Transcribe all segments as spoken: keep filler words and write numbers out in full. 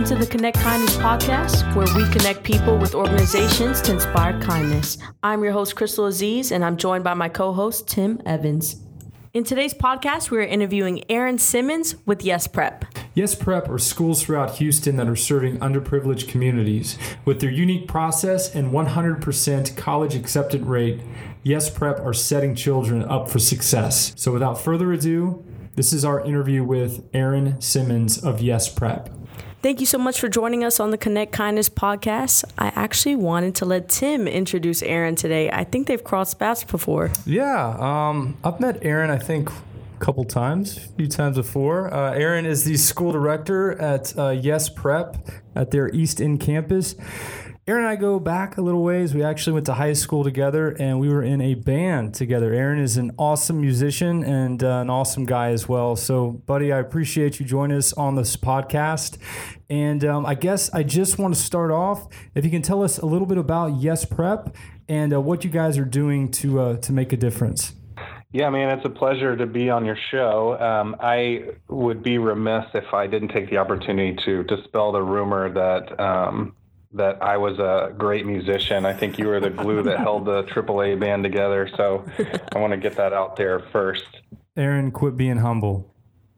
to the Connect Kindness podcast, where we connect people with organizations to inspire kindness. I'm your host, Crystal Aziz, and I'm joined by my co-host, Tim Evans. In today's podcast, we're interviewing Aaron Simmons with Yes Prep. Yes Prep are schools throughout Houston that are serving underprivileged communities. With their unique process and one hundred percent college acceptance rate, Yes Prep are setting children up for success. So without further ado, this is our interview with Aaron Simmons of Yes Prep. Thank you so much for joining us on the Connect Kindness podcast. I actually wanted to let Tim introduce Aaron today. I think they've crossed paths before. Yeah, um, I've met Aaron, I think, a couple times, a few times before. Uh, Aaron is the school director at uh, Yes Prep at their East End campus. Aaron and I go back a little ways. We actually went to high school together, and we were in a band together. Aaron is an awesome musician and uh, an awesome guy as well. So, buddy, I appreciate you joining us on this podcast. And um, I guess I just want to start off, if you can tell us a little bit about Yes Prep and uh, what you guys are doing to uh, to make a difference. Yeah, man, it's a pleasure to be on your show. Um, I would be remiss if I didn't take the opportunity to dispel the rumor that um, that I was a great musician. I think you were the glue that held the triple A band together. So I want to get that out there first. Aaron, quit being humble.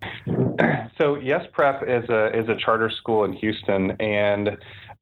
So Yes Prep is a is a charter school in Houston, and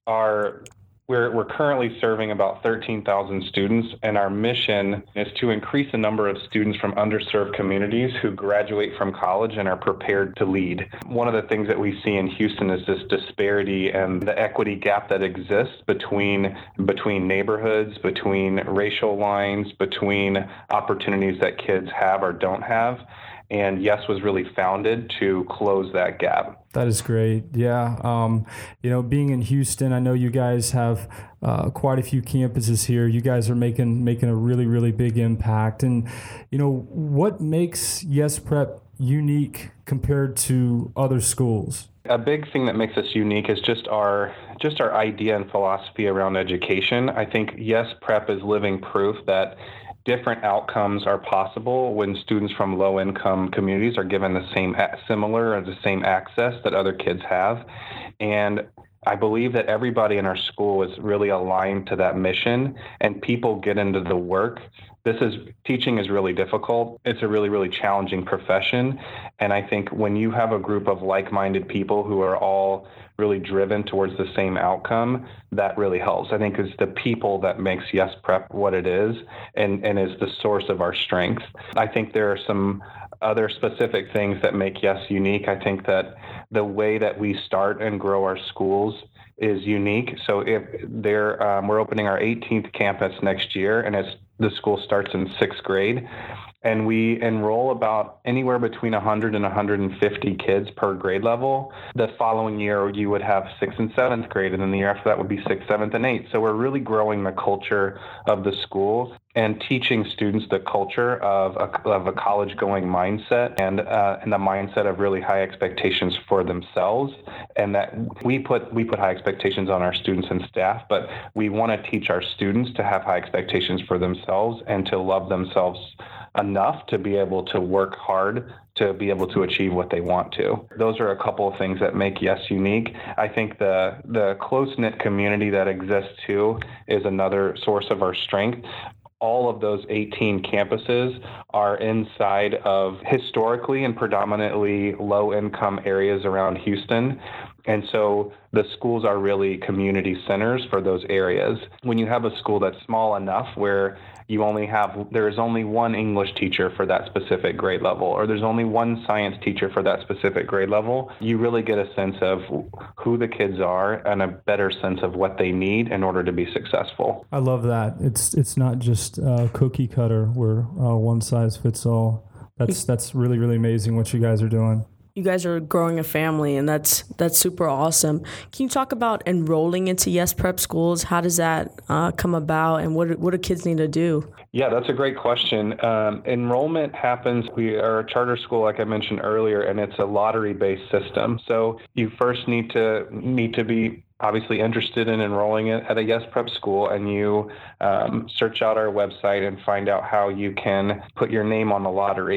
our we're we're currently serving about thirteen thousand students, and our mission is to increase the number of students from underserved communities who graduate from college and are prepared to lead. One of the things that we see in Houston is this disparity and the equity gap that exists between between neighborhoods, between racial lines, between opportunities that kids have or don't have. And Yes was really founded to close that gap. That is great. Yeah. Um, you know, being in Houston, I know you guys have uh, quite a few campuses here. You guys are making making a really, really big impact. And, you know, what makes Yes Prep unique compared to other schools? A big thing that makes us unique is just our just our idea and philosophy around education. I think Yes Prep is living proof that different outcomes are possible when students from low-income communities are given the same, similar or the same access that other kids have. And I believe that everybody in our school is really aligned to that mission, and people get into the work. This is, teaching is really difficult. It's a really, really challenging profession. And I think when you have a group of like-minded people who are all really driven towards the same outcome, that really helps. I think it's the people that makes Yes Prep what it is and, and is the source of our strength. I think there are some other specific things that make Yes unique. I think that the way that we start and grow our schools is unique. So if there, um, we're opening our eighteenth campus next year, and it's, the school starts in sixth grade. And we enroll about anywhere between one hundred and one hundred fifty kids per grade level. The following year, you would have sixth and seventh grade, and then the year after that would be sixth, seventh, and eighth. So we're really growing the culture of the school and teaching students the culture of a, of a college-going mindset and uh, and the mindset of really high expectations for themselves. And that we put we put high expectations on our students and staff, but we want to teach our students to have high expectations for themselves and to love themselves enough to be able to work hard to be able to achieve what they want to. Those are a couple of things that make Yes unique. I think the the close-knit community that exists too is another source of our strength. All of those eighteen campuses are inside of historically and predominantly low-income areas around Houston. And so the schools are really community centers for those areas. When you have a school that's small enough where you only have, there is only one English teacher for that specific grade level, or there's only one science teacher for that specific grade level, you really get a sense of who the kids are and a better sense of what they need in order to be successful. I love that. It's it's not just uh, cookie cutter where uh, one size fits all. That's that's really, really amazing what you guys are doing. You guys are growing a family, and that's that's super awesome. Can you talk about enrolling into Yes Prep schools? How does that uh, come about, and what what do kids need to do? Yeah, that's a great question. Um, enrollment happens, we are a charter school, like I mentioned earlier, and it's a lottery-based system. So you first need to need to be obviously interested in enrolling it at a Yes Prep school, and you um, search out our website and find out how you can put your name on the lottery.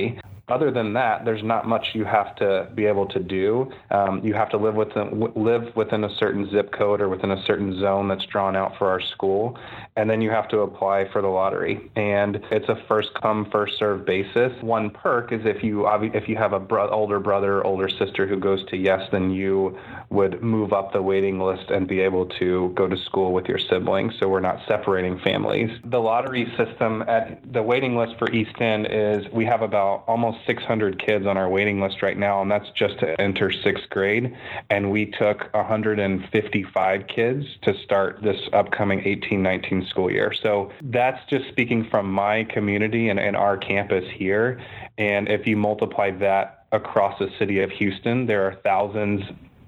other than that, there's not much you have to be able to do. Um, you have to live within, live within a certain zip code or within a certain zone that's drawn out for our school. And then you have to apply for the lottery. And it's a first come, first served basis. One perk is if you if you have a bro- older brother or older sister who goes to Yes, then you would move up the waiting list and be able to go to school with your siblings. So we're not separating families. The lottery system at the waiting list for East End is we have about almost six hundred kids on our waiting list right now, and that's just to enter sixth grade. And we took one hundred fifty-five kids to start this upcoming eighteen nineteen school year. So that's just speaking from my community and, and our campus here. And if you multiply that across the city of Houston, there are thousands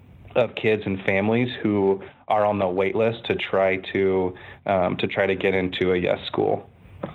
of kids and families who are on the wait list to try to um, to try to get into a Yes school.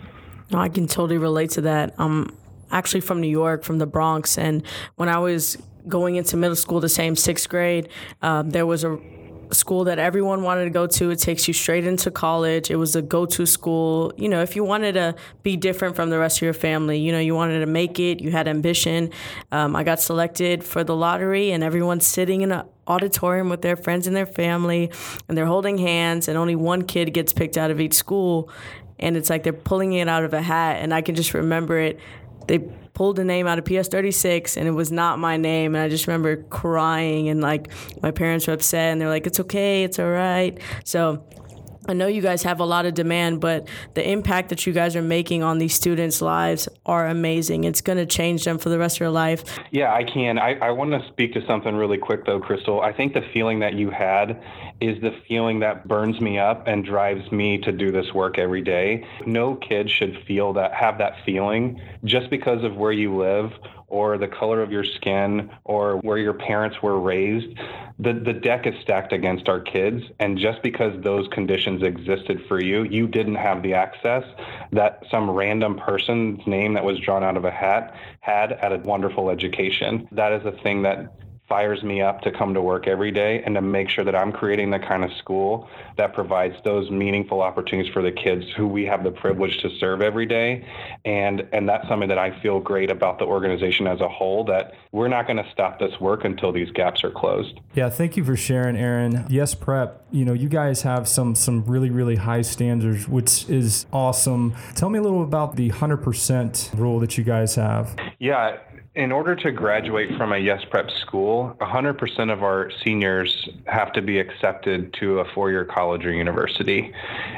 No, I can totally relate to that. I'm actually from New York, from the Bronx, and when I was going into middle school, the same sixth grade, um, there was a school that everyone wanted to go to. It takes you straight into college. It was a go-to school. You know, if you wanted to be different from the rest of your family, you know, you wanted to make it, you had ambition. Um, I got selected for the lottery, and everyone's sitting in an auditorium with their friends and their family, and they're holding hands, and only one kid gets picked out of each school. And it's like they're pulling it out of a hat, and I can just remember it. They pulled a name out of P S thirty-six, and it was not my name. And I just remember crying, and like my parents were upset, and they're like, "It's okay, it's all right." So I know you guys have a lot of demand, but the impact that you guys are making on these students' lives are amazing. It's going to change them for the rest of their life. Yeah, I can. I, I want to speak to something really quick, though, Crystal. I think the feeling that you had is the feeling that burns me up and drives me to do this work every day. No kid should feel that, have that feeling just because of where you live or the color of your skin or where your parents were raised. The the deck is stacked against our kids, and just because those conditions existed for you, you didn't have the access that some random person's name that was drawn out of a hat had at a wonderful education. That is a thing that fires me up to come to work every day and to make sure that I'm creating the kind of school that provides those meaningful opportunities for the kids who we have the privilege to serve every day. And and that's something that I feel great about the organization as a whole, that we're not going to stop this work until these gaps are closed. Yeah, thank you for sharing, Aaron. Yes Prep, you know, you guys have some some really, really high standards, which is awesome. Tell me a little about the one hundred percent rule that you guys have. Yeah. In order to graduate from a Yes Prep school, one hundred percent of our seniors have to be accepted to a four-year college or university.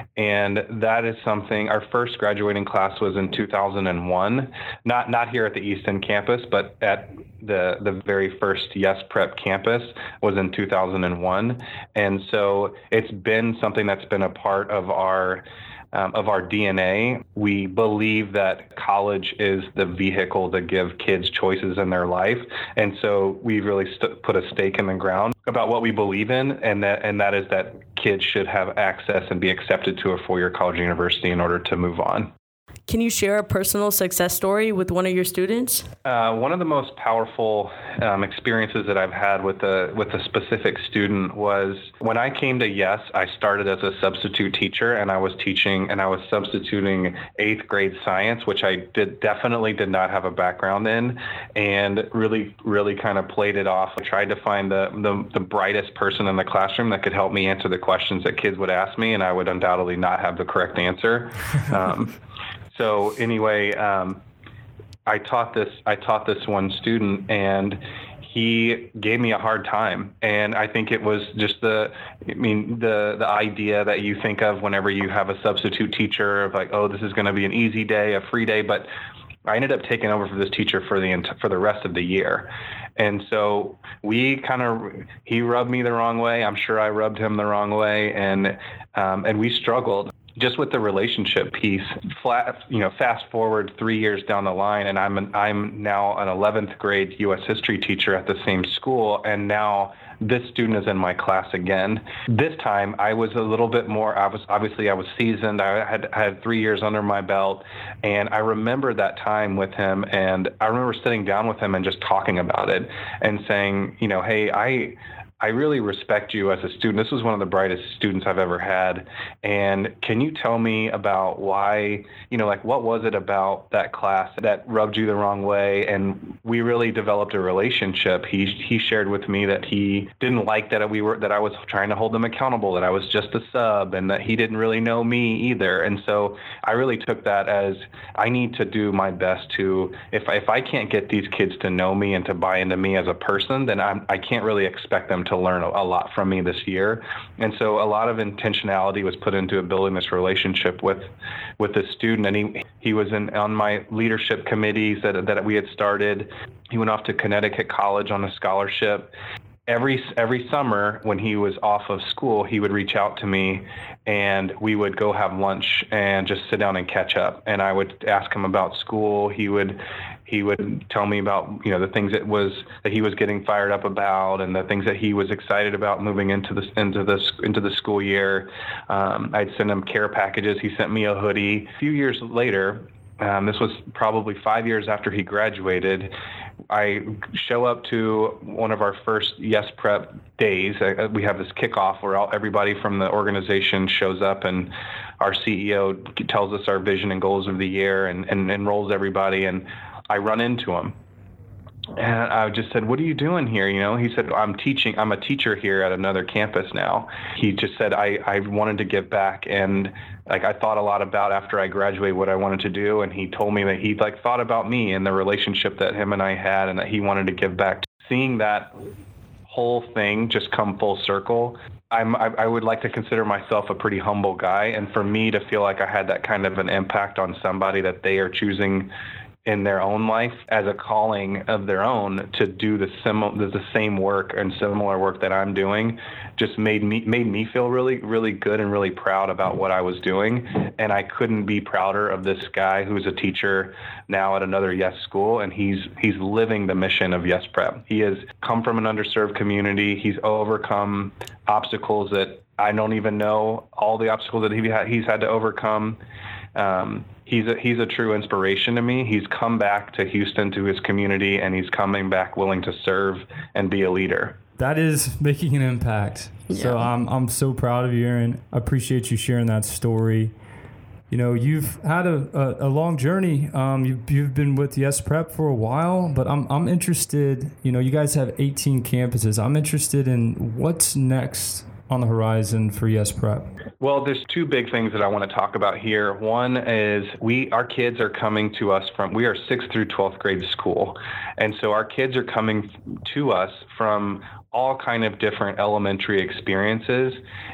And that is something, our first graduating class was in two thousand one, not not here at the East End campus, but at the, the very first Yes Prep campus was in two thousand one. And so it's been something that's been a part of our Um, of our D N A. We believe that college is the vehicle to give kids choices in their life. And so we really st- put a stake in the ground about what we believe in, and that and that is that kids should have access and be accepted to a four-year college or university in order to move on. Can you share a personal success story with one of your students? Uh, one of the most powerful um, experiences that I've had with a with a specific student was when I came to Yes. I started as a substitute teacher, and I was teaching and I was substituting eighth grade science, which I did definitely did not have a background in, and really really kind of played it off. I tried to find the, the the brightest person in the classroom that could help me answer the questions that kids would ask me, and I would undoubtedly not have the correct answer. Um, So anyway, um, I taught this. I taught this one student, and he gave me a hard time. And I think it was just the, I mean, the the idea that you think of whenever you have a substitute teacher of like, oh, this is going to be an easy day, a free day. But I ended up taking over for this teacher for the for the rest of the year. And so we kind of, he rubbed me the wrong way. I'm sure I rubbed him the wrong way, and um, and we struggled. Just with the relationship piece, flat, you know, fast forward three years down the line, and I'm an, I'm now an eleventh grade U S history teacher at the same school, and now this student is in my class again. This time, I was a little bit more. I was obviously I was seasoned. I had I had three years under my belt, and I remember that time with him, and I remember sitting down with him and just talking about it and saying, you know, hey, I. I really respect you as a student. This was one of the brightest students I've ever had. And can you tell me about why, you know, like what was it about that class that rubbed you the wrong way? And we really developed a relationship. He he shared with me that he didn't like that we were that I was trying to hold him accountable, that I was just a sub, and that he didn't really know me either. And so I really took that as I need to do my best to, if if I can't get these kids to know me and to buy into me as a person, then I'm, I can't really expect them to learn a, a lot from me this year. And so a lot of intentionality was put into building this relationship with with the student. And he he was in on my leadership committees that that we had started. He went off to Connecticut College on a scholarship. Every every summer when he was off of school, he would reach out to me and we would go have lunch and just sit down and catch up. And I would ask him about school. He would he would tell me about, you know, the things that was that he was getting fired up about and the things that he was excited about moving into the into the into the school year. Um, I'd send him care packages. He sent me a hoodie. A few years later, um, this was probably five years after he graduated, I show up to one of our first Yes Prep days. We have this kickoff where all, everybody from the organization shows up, and our C E O tells us our vision and goals of the year and, and enrolls everybody. And I run into him. And I just said, "What are you doing here?" You know, he said, I'm teaching, I'm a teacher here at another campus now. He just said, I, I wanted to give back. And like, I thought a lot about after I graduated what I wanted to do. And he told me that he like thought about me and the relationship that him and I had, and that he wanted to give back. Seeing that whole thing just come full circle, I'm, I, I would like to consider myself a pretty humble guy. And for me to feel like I had that kind of an impact on somebody that they are choosing in their own life as a calling of their own to do the sim- the same work and similar work that I'm doing just made me made me feel really, really good and really proud about what I was doing. And I couldn't be prouder of this guy who's a teacher now at another Yes school, and he's he's living the mission of Yes Prep. He has come from an underserved community. He's overcome obstacles that I don't even know all the obstacles that he ha- he's had to overcome. Um, he's a, he's a true inspiration to me. He's come back to Houston, to his community, and he's coming back willing to serve and be a leader. That is making an impact. Yeah. So I'm I'm so proud of you, Aaron. I appreciate you sharing that story. You know, you've had a, a, a long journey. Um, you've, you've been with Yes Prep for a while, but I'm I'm interested. You know, you guys have eighteen campuses. I'm interested in what's next on the horizon for Yes Prep. Well, there's two big things that I want to talk about here. One is we, our kids are coming to us from, we are sixth through twelfth grade school. And so our kids are coming to us from all kind of different elementary experiences.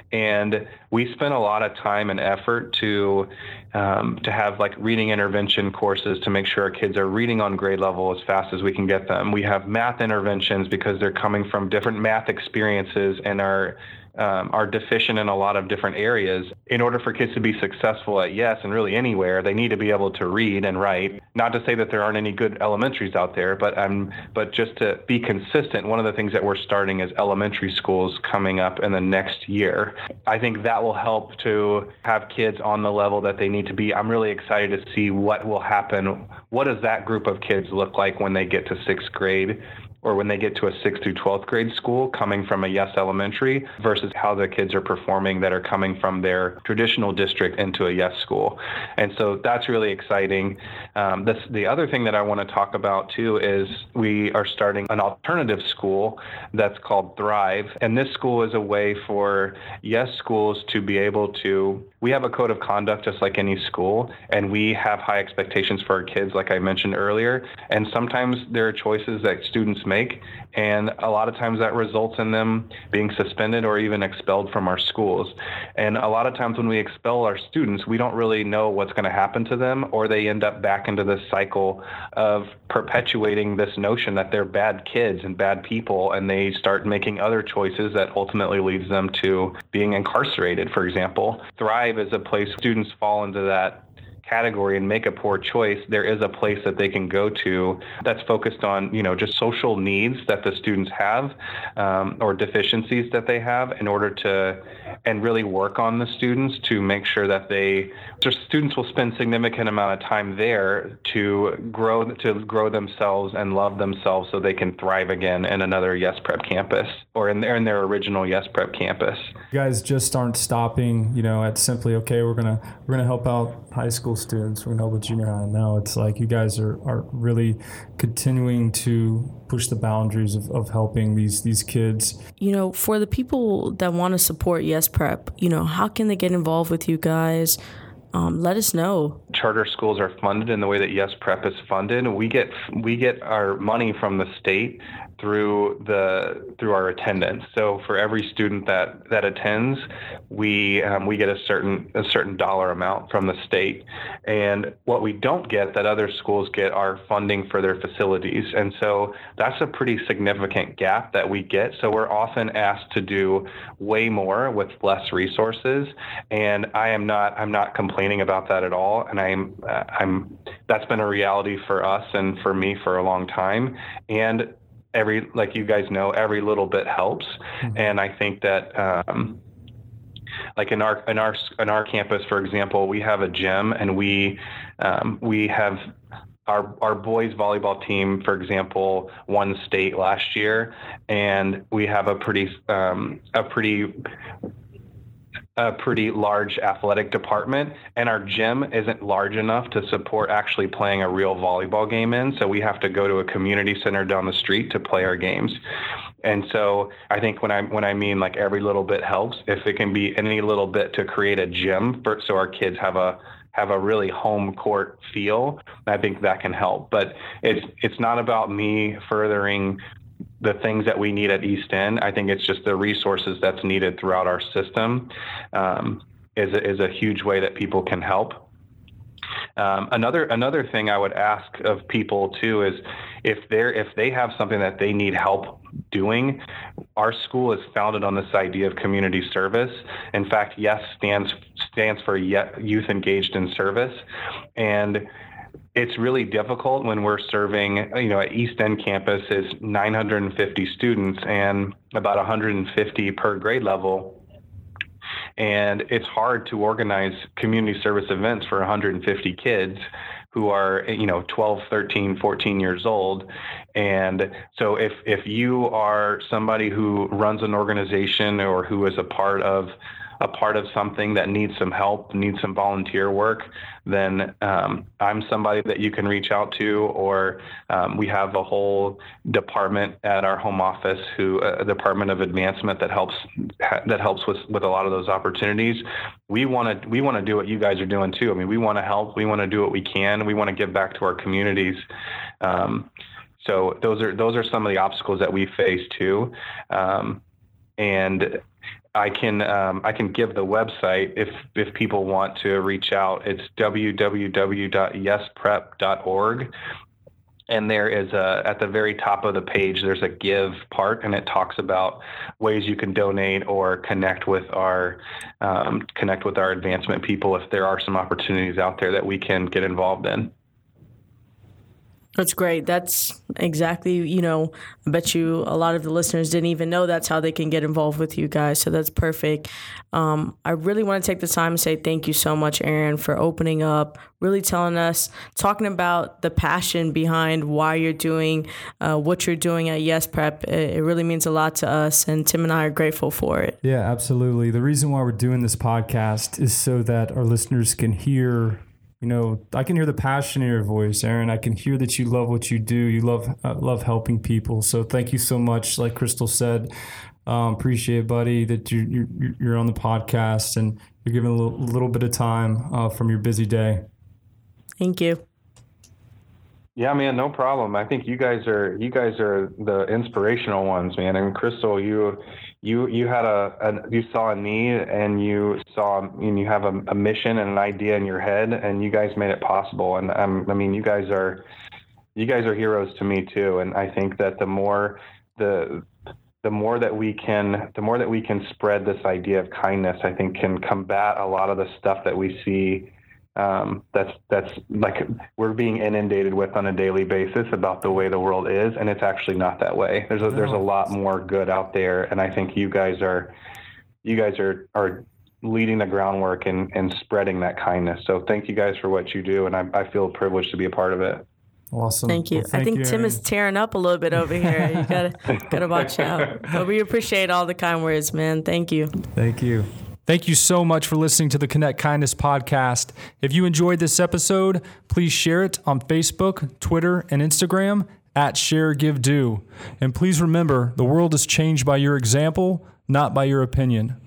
And we spend a lot of time and effort to um, to have like reading intervention courses to make sure our kids are reading on grade level as fast as we can get them. We have math interventions because they're coming from different math experiences and are Um, are deficient in a lot of different areas. In order for kids to be successful at Yes and really anywhere, they need to be able to read and write. Not to say that there aren't any good elementaries out there, but um, but just to be consistent, one of the things that we're starting is elementary schools coming up in the next year. I think that will help to have kids on the level that they need to be. I'm really excited to see what will happen. What does that group of kids look like when they get to sixth grade? Or when they get to a sixth through twelfth grade school coming from a Yes Elementary versus how the kids are performing that are coming from their traditional district into a Yes school. And so that's really exciting. Um, this, the other thing that I want to talk about too is we are starting an alternative school that's called Thrive. And this school is a way for Yes schools to be able to, we have a code of conduct just like any school, and we have high expectations for our kids, like I mentioned earlier. And sometimes there are choices that students make Make, and a lot of times that results in them being suspended or even expelled from our schools. And a lot of times when we expel our students, we don't really know what's going to happen to them, or they end up back into this cycle of perpetuating this notion that they're bad kids and bad people, and they start making other choices that ultimately leads them to being incarcerated, for example. Thrive is a place students fall into that category and make a poor choice, there is a place that they can go to that's focused on, you know, just social needs that the students have, um, or deficiencies that they have, in order to, and really work on the students to make sure that they, just students will spend significant amount of time there to grow, to grow themselves and love themselves so they can thrive again in another Yes Prep campus, or in their, in their original Yes Prep campus. You guys just aren't stopping, you know, at simply, okay, we're gonna we're gonna help out high school students, we're gonna help with junior high. No, it's like you guys are, are really continuing to push the boundaries of, of helping these these kids. You know, for the people that want to support Yes Prep, you know, how can they get involved with you guys? Um, let us know. Charter schools are funded in the way that Yes Prep is funded. We get we get our money from the state through the through our attendance. So for every student that that attends, we um, we get a certain a certain dollar amount from the state. And what we don't get that other schools get are funding for their facilities. And so that's a pretty significant gap that we get. So we're often asked to do way more with less resources. And I am not I'm not complaining about that at all. And I'm uh, I'm that's been a reality for us and for me for a long time. And every, like you guys know, every little bit helps. Mm-hmm. And I think that, um, like in our, in our, in our campus, for example, we have a gym, and we, um, we have our, our boys volleyball team, for example, won state last year, and we have a pretty, um, a pretty, a pretty large athletic department, and our gym isn't large enough to support actually playing a real volleyball game in. So we have to go to a community center down the street to play our games. And so I think when I when I mean like every little bit helps, if it can be any little bit to create a gym for, so our kids have a have a really home court feel, I think that can help. But it's it's not about me furthering the things that we need at East End. I think it's just the resources that's needed throughout our system um, is, a, is a huge way that people can help. Um, another another thing I would ask of people too is if they're if they have something that they need help doing. Our school is founded on this idea of community service. In fact, YES stands stands for Youth Engaged in Service, and it's really difficult when we're serving, you know, at East End campus is nine hundred fifty students and about one hundred fifty per grade level. And it's hard to organize community service events for one hundred fifty kids who are, you know, twelve, thirteen, fourteen years old. And so if, if you are somebody who runs an organization or who is a part of a part of something that needs some help, needs some volunteer work, then um, I'm somebody that you can reach out to, or um, we have a whole department at our home office, who a department of advancement that helps that helps with, with a lot of those opportunities. We want to we want to do what you guys are doing too. I mean, we want to help. We want to do what we can. We want to give back to our communities. Um, so those are those are some of the obstacles that we face too, um, and. I can um, I can give the website if if people want to reach out. It's w w w dot yes prep dot org, and there is a at the very top of the page there's a give part, and it talks about ways you can donate or connect with our um, connect with our advancement people if there are some opportunities out there that we can get involved in. That's great. That's exactly, you know, I bet you a lot of the listeners didn't even know that's how they can get involved with you guys. So that's perfect. Um, I really want to take the time to say thank you so much, Aaron, for opening up, really telling us, talking about the passion behind why you're doing uh, what you're doing at Yes Prep. It, it really means a lot to us, and Tim and I are grateful for it. Yeah, absolutely. The reason why we're doing this podcast is so that our listeners can hear. You know, I can hear the passion in your voice, Aaron. I can hear that you love what you do. You love uh, love helping people. So thank you so much. Like Crystal said, um, appreciate, buddy, that you, you, you're on the podcast and you're giving a little, little bit of time uh, from your busy day. Thank you. Yeah, man, no problem. I think you guys are you guys are the inspirational ones, man. And Crystal, you you you had a, a you saw a need, and you saw and you have a, a mission and an idea in your head, and you guys made it possible. And um, I mean, you guys are you guys are heroes to me too. And I think that the more the the more that we can the more that we can spread this idea of kindness, I think can combat a lot of the stuff that we see um, that's that's like we're being inundated with on a daily basis about the way the world is, and it's actually not that way. There's a, there's a lot more good out there, and I think you guys are you guys are are leading the groundwork and, and spreading that kindness. So thank you guys for what you do, and I, I feel privileged to be a part of it. Awesome. Thank you. Well, thank I think you, Tim Aaron. is tearing up a little bit over here. You gotta gotta watch out. But we appreciate all the kind words, man. Thank you. Thank you. Thank you so much for listening to the Connect Kindness podcast. If you enjoyed this episode, please share it on Facebook, Twitter, and Instagram at Share Give Do. And please remember, the world is changed by your example, not by your opinion.